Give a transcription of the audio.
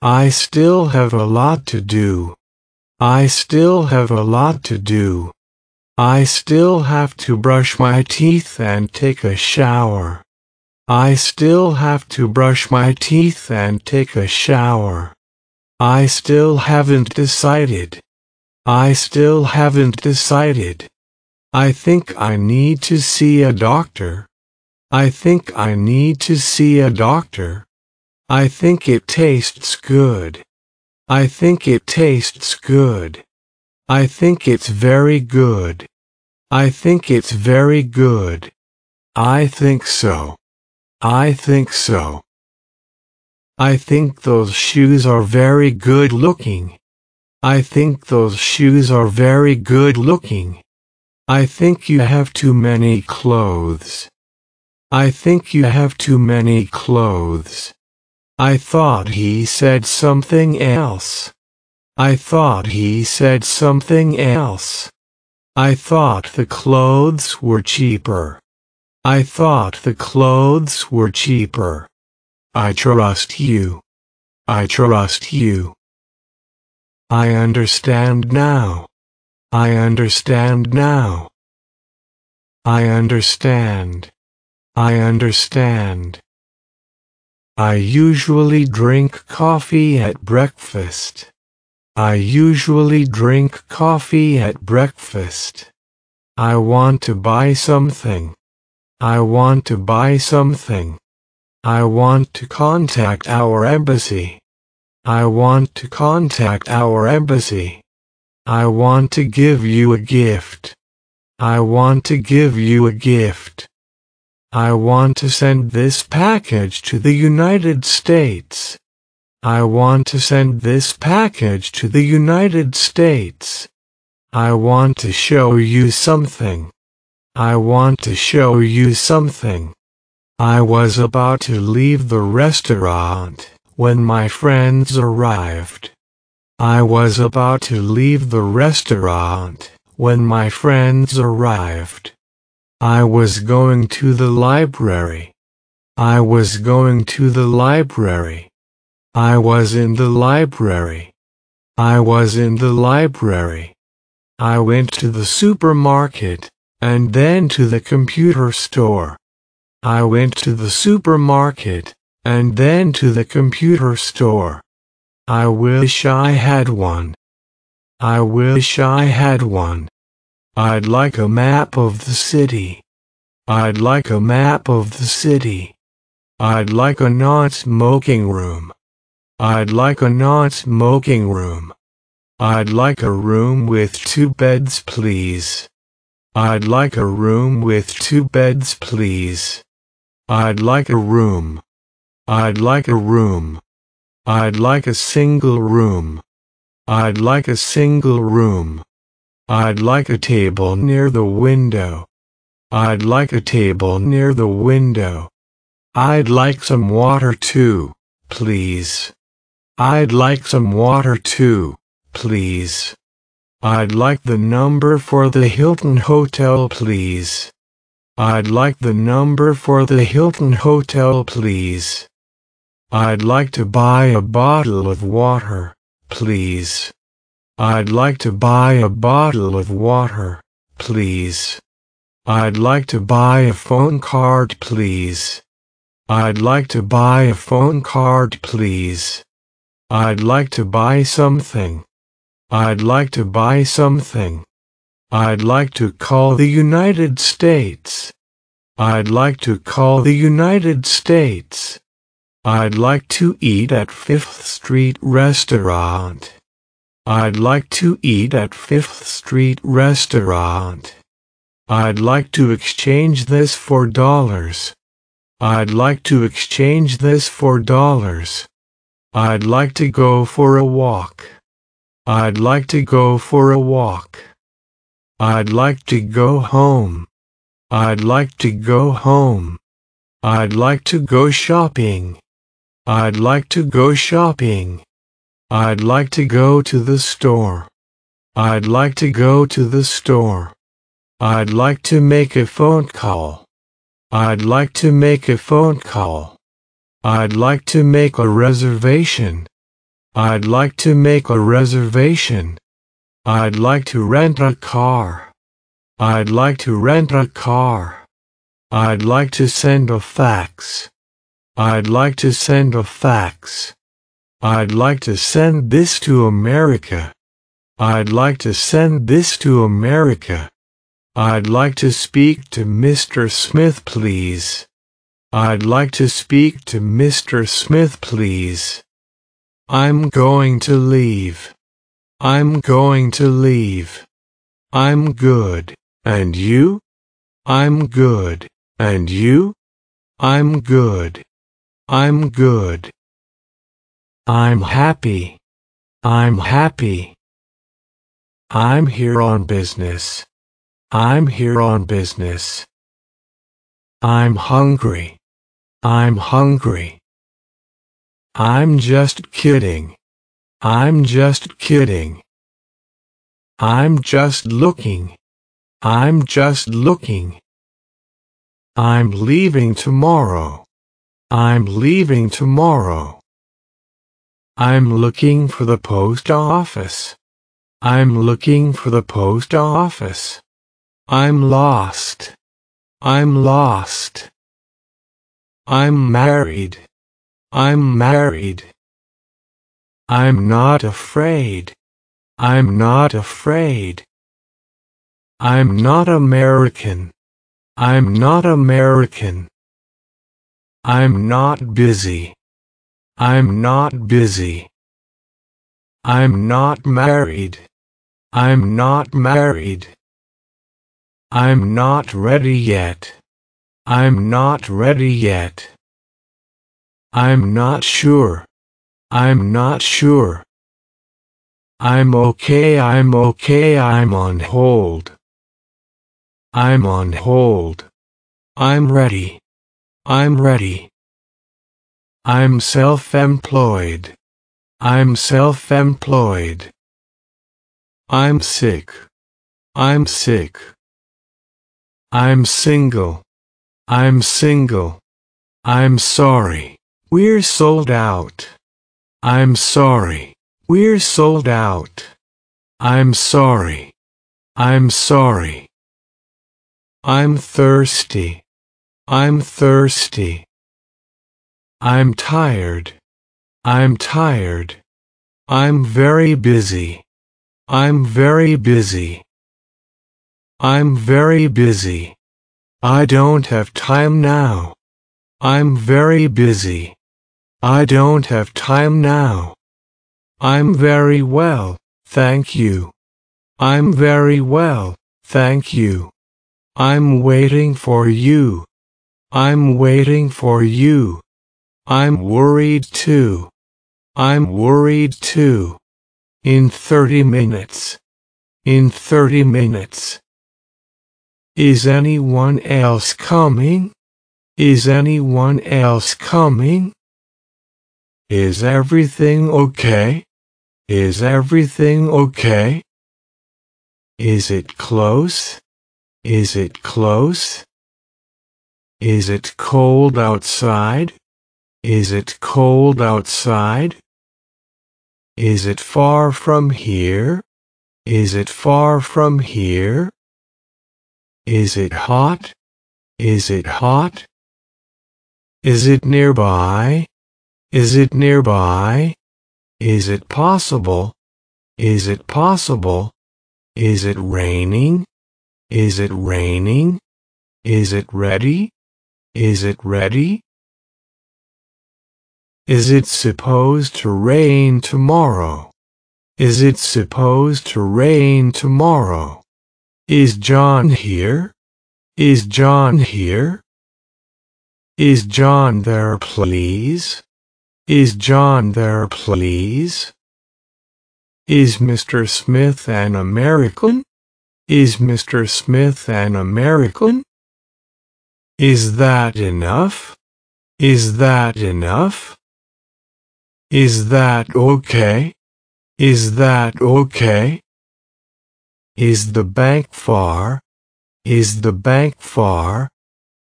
I still have a lot to do. I still have a lot to do. I still have to brush my teeth and take a shower. I still have to brush my teeth and take a shower. I still haven't decided. I still haven't decided. I think I need to see a doctor. I think I need to see a doctor. I think it tastes good. I think it tastes good. I think it's very good. I think it's very good. I think so. I think so. I think those shoes are very good looking. I think those shoes are very good looking. I think you have too many clothes. I think you have too many clothes. I thought he said something else. I thought he said something else. I thought the clothes were cheaper. I thought the clothes were cheaper. I trust you. I trust you. I understand now. I understand now. I understand. I understand. I usually drink coffee at breakfast. I usually drink coffee at breakfast. I want to buy something. I want to buy something. I want to contact our embassy. I want to contact our embassy. I want to give you a gift. I want to give you a gift. I want to send this package to the United States. I want to send this package to the United States. I want to show you something. I want to show you something. I was about to leave the restaurant when my friends arrived. I was about to leave the restaurant when my friends arrived. I was going to the library. I was going to the library. I was in the library. I was in the library. I went to the supermarket and then to the computer store. I went to the supermarket and then to the computer store. I wish I had one. I wish I had one. I'd like a map of the city. I'd like a map of the city. I'd like a non-smoking room. I'd like a non-smoking room. I'd like a room with 2 beds, please. I'd like a room with 2 beds, please. I'd like a room. I'd like a room. I'd like a single room. I'd like a single room. I'd like a table near the window. I'd like a table near the window. I'd like some water too, please. I'd like some water too, please. I'd like the number for the Hilton Hotel, please. I'd like the number for the Hilton Hotel, please. I'd like to buy a bottle of water, please. I'd like to buy a bottle of water, please. I'd like to buy a phone card, please. I'd like to buy a phone card, please. I'd like to buy something. I'd like to buy something. I'd like to call the United States. I'd like to call the United States. I'd like to eat at 5th Street Restaurant. I'd like to eat at 5th Street Restaurant. I'd like to exchange this for dollars. I'd like to exchange this for dollars. I'd like to go for a walk. I'd like to go for a walk. I'd like to go home. I'd like to go home. I'd like to go shopping. I'd like to go shopping. I'd like to go to the store. I'd like to go to the store. I'd like to make a phone call. I'd like to make a phone call. I'd like to make a reservation. I'd like to make a reservation. I'd like to rent a car. I'd like to rent a car. I'd like to send a fax. I'd like to send a fax. I'd like to send this to America. I'd like to send this to America. I'd like to speak to Mr. Smith, please. I'd like to speak to Mr. Smith, please. I'm going to leave. I'm going to leave. I'm good. And you? I'm good. And you? I'm good. I'm good. I'm happy. I'm happy. I'm here on business. I'm here on business. I'm hungry. I'm hungry. I'm just kidding. I'm just kidding. I'm just looking. I'm just looking. I'm leaving tomorrow. I'm leaving tomorrow. I'm looking for the post office. I'm looking for the post office. I'm lost. I'm lost. I'm married. I'm married. I'm not afraid. I'm not afraid. I'm not American. I'm not American. I'm not busy. I'm not busy. I'm not married. I'm not married. I'm not ready yet. I'm not ready yet. I'm not sure. I'm not sure. I'm okay. I'm okay. I'm on hold. I'm on hold. I'm ready. I'm ready. I'm self-employed. I'm self-employed. I'm sick. I'm sick. I'm single. I'm single. I'm sorry. We're sold out. I'm sorry. We're sold out. I'm sorry. I'm sorry. I'm thirsty. I'm thirsty. I'm tired. I'm tired. I'm very busy. I'm very busy. I'm very busy. I don't have time now. I'm very busy. I don't have time now. I'm very well, thank you. I'm very well, thank you. I'm waiting for you. I'm waiting for you. I'm worried too. I'm worried too. In 30 minutes. In 30 minutes. Is anyone else coming? Is anyone else coming? Is everything okay? Is everything okay? Is it close? Is it close? Is it cold outside? Is it cold outside? Is it far from here? Is it far from here? Is it hot? Is it hot? Is it nearby? Is it nearby? Is it possible? Is it possible? Is it raining? Is it raining? Is it ready? Is it ready? Is it supposed to rain tomorrow? Is it supposed to rain tomorrow? Is John here? Is John here? Is John there, please? Is John there, please? Is Mr. Smith an American? Is Mr. Smith an American? Is that enough? Is that enough? Is that okay? Is that okay? Is the bank far? Is the bank far?